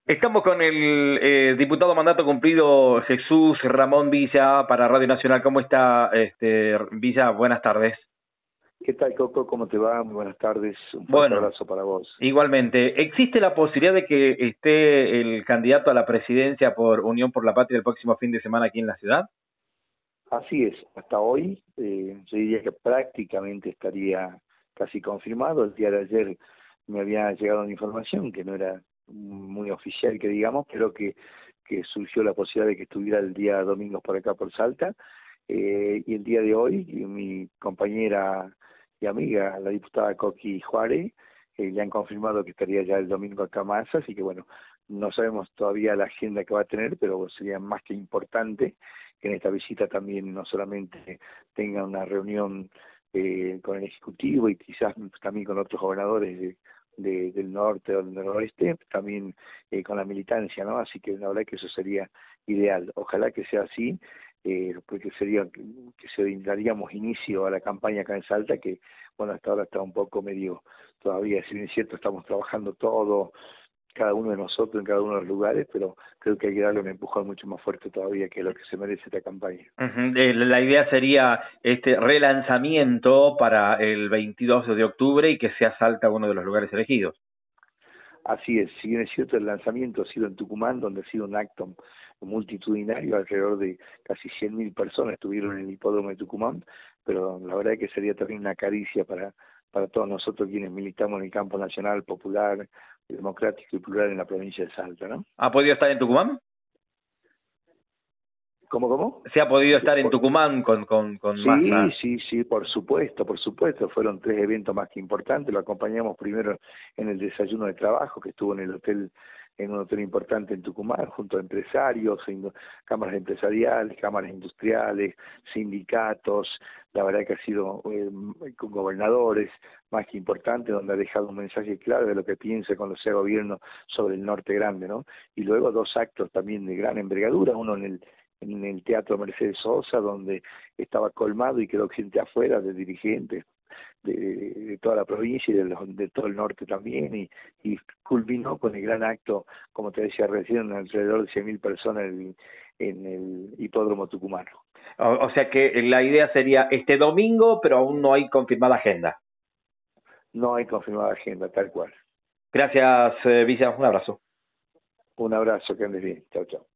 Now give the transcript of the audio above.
Estamos con el diputado mandato cumplido Jesús Ramón Villa para Radio Nacional. ¿Cómo está, Villa? Buenas tardes. ¿Qué tal, Coco? ¿Cómo te va? Muy buenas tardes. Un fuerte Bueno, abrazo para vos. igualmente. ¿Existe la posibilidad de que esté el candidato a la presidencia por Unión por la Patria el próximo fin de semana aquí en la ciudad? Así es. Hasta hoy, yo diría que prácticamente estaría casi confirmado. El día de ayer me había llegado una información que no era muy oficial, que digamos, pero que surgió la posibilidad de que estuviera el día domingo por acá, por Salta. Y el día de hoy, mi compañera y amiga, la diputada Coqui Juárez, le han confirmado que estaría ya el domingo acá más, así que bueno, no sabemos todavía la agenda que va a tener, pero sería más que importante que en esta visita también no solamente tenga una reunión con el Ejecutivo y quizás también con otros gobernadores del norte o del noroeste, también con la militancia, ¿no? Así que la verdad que eso sería ideal. Ojalá que sea así, porque sería que se daríamos inicio a la campaña acá en Salta, que bueno, hasta ahora está un poco medio todavía, si bien es cierto, estamos trabajando todo, cada uno de nosotros en cada uno de los lugares, pero creo que hay que darle un empujón mucho más fuerte todavía, que es lo que se merece esta campaña. La idea sería este relanzamiento para el 22 de octubre y que sea Salta uno de los lugares elegidos. Así es, si bien es cierto, el lanzamiento ha sido en Tucumán, donde ha sido un acto multitudinario, alrededor de casi 100.000 personas estuvieron en el hipódromo de Tucumán, pero la verdad es que sería también una caricia para todos nosotros quienes militamos en el campo nacional, popular, democrático y plural en la provincia de Salta, ¿no? ¿Ha podido estar en Tucumán? ¿Cómo? ¿Se ha podido estar en Tucumán con Sí, masa? sí, por supuesto, por supuesto. Fueron 3 eventos más que importantes. Lo acompañamos primero en el desayuno de trabajo, que estuvo en un hotel importante en Tucumán, junto a empresarios, cámaras empresariales, cámaras industriales, sindicatos. La verdad que ha sido con gobernadores, más que importante, donde ha dejado un mensaje claro de lo que piensa cuando sea gobierno sobre el Norte Grande, ¿no? Y luego 2 actos también de gran envergadura, uno en el Teatro Mercedes Sosa, donde estaba colmado y quedó gente afuera de dirigentes de toda la provincia y de todo el norte también, y culminó con el gran acto, como te decía recién, alrededor de 100.000 personas en el hipódromo tucumano. O sea que la idea sería este domingo, pero aún no hay confirmada agenda. No hay confirmada agenda, tal cual. Gracias, Villa. Un abrazo. Un abrazo, que andes bien. Chao, chao.